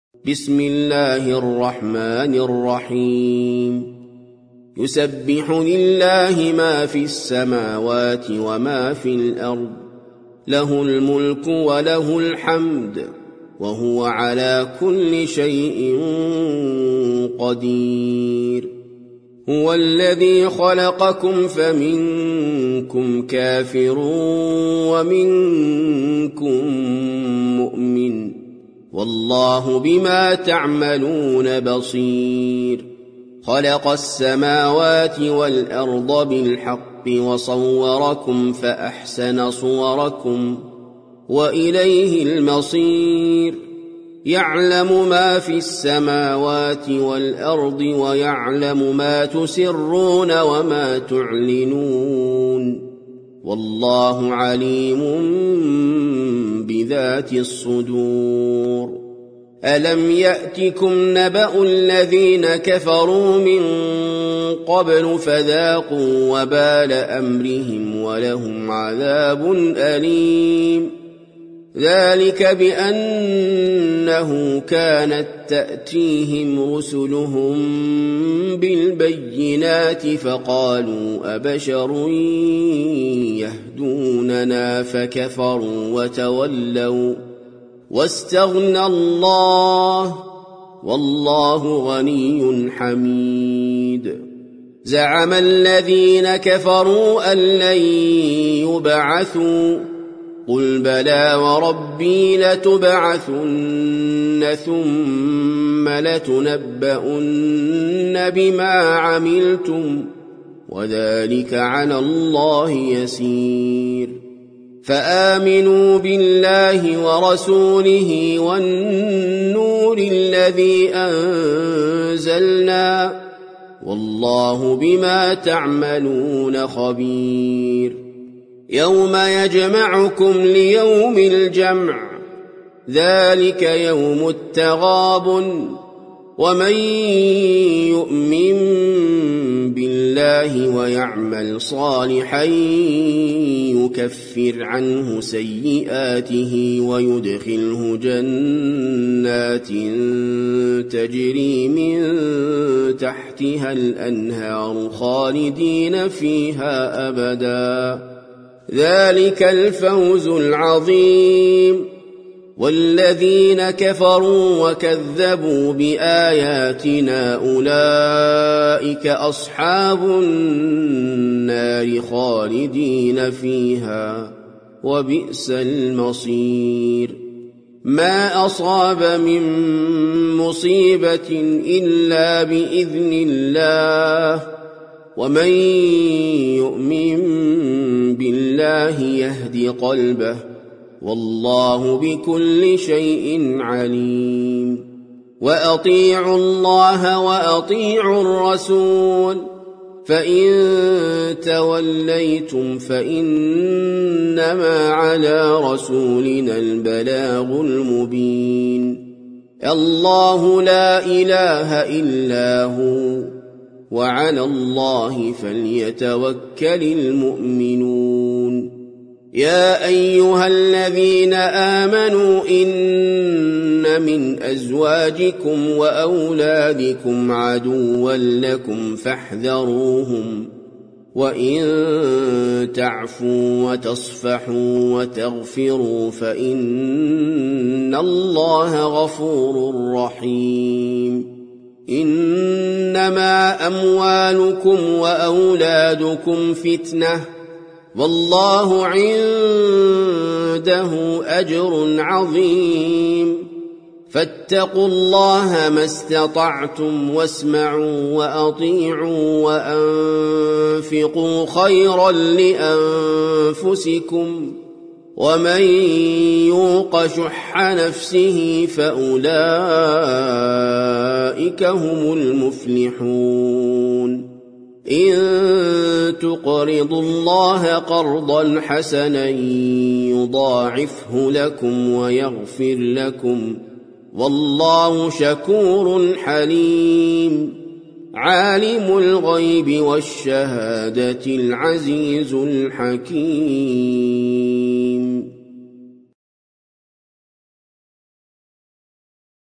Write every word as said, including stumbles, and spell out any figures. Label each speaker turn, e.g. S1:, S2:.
S1: بسم الله الرحمن الرحيم يسبح لله ما في السماوات وما في الأرض له الملك وله الحمد وهو على كل شيء قدير هو الذي خلقكم فمنكم كافر ومنكم مؤمن والله بما تعملون بصير خلق السماوات والأرض بالحق وصوركم فأحسن صوركم وإليه المصير يعلم ما في السماوات والأرض ويعلم ما تسرون وما تعلنون والله عليم بذات الصدور ألم يأتكم نبأ الذين كفروا من قبل فذاقوا وبال أمرهم ولهم عذاب أليم ذلك بأنه كانت تأتيهم رسلهم بالبينات فقالوا أبشر يهدوننا فكفروا وتولوا واستغنى الله والله غني حميد زعم الذين كفروا أن لن يبعثوا قل بلى وربي لتبعثن ثم لتنبؤن بما عملتم وذلك على الله يسير فآمنوا بالله ورسوله والنور الذي أنزلنا والله بما تعملون خبير يوم يجمعكم ليوم الجمع ذلك يوم التغابن ومن يؤمن بالله ويعمل صالحا يكفر عنه سيئاته ويدخله جنات تجري من تحتها الأنهار خالدين فيها أبدا ذلك الفوز العظيم والذين كفروا وكذبوا بآياتنا أولئك أصحاب النار خالدين فيها وبئس المصير ما أصاب من مصيبة إلا بإذن الله ومن يؤمن بالله يهد قلبه والله بكل شيء عليم وأطيعوا الله وأطيعوا الرسول فإن توليتم فإنما على رسولنا البلاغ المبين الله لا إله إلا هو وعلى الله فليتوكل المؤمنون يا أيها الذين آمنوا إن من أزواجكم وأولادكم عدوا لكم فاحذروهم وإن تعفوا وتصفحوا وتغفروا فإن الله غفور رحيم إنما أموالكم وأولادكم فتنة والله عنده أجر عظيم فاتقوا الله ما استطعتم واسمعوا وأطيعوا وأنفقوا خيرا لأنفسكم ومن يوق شح نفسه فأولئك هم المفلحون إن تقرضوا الله قرضا حسنا يضاعفه لكم ويغفر لكم والله شكور حليم عالم الغيب والشهادة العزيز الحكيم